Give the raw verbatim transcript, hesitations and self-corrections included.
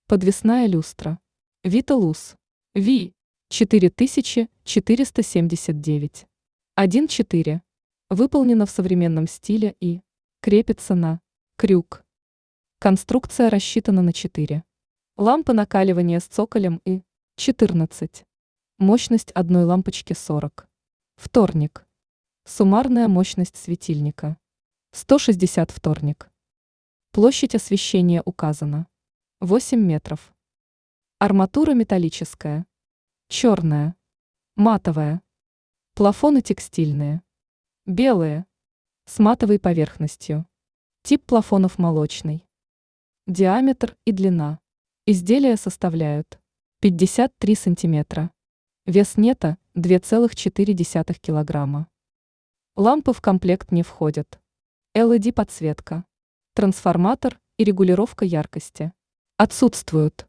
Подвесная люстра. Виталус. Ви. четыре тысячи четыреста семьдесят девять. один четыре. Выполнена в современном стиле и крепится на крюк. Конструкция рассчитана на четыре. Лампы накаливания с цоколем и четырнадцать. Мощность одной лампочки сорок. Вторник. Суммарная мощность светильника сто шестьдесят вторник. Площадь освещения указана восемь метров. Арматура металлическая, черная, матовая. Плафоны текстильные, белые, с матовой поверхностью. Тип плафонов молочный. Диаметр и длина изделия составляют пятьдесят три сантиметра. Вес нета два целых четыре десятых килограмма. Лампы в комплект не входят. эл и ди подсветка, трансформатор и регулировка яркости отсутствуют.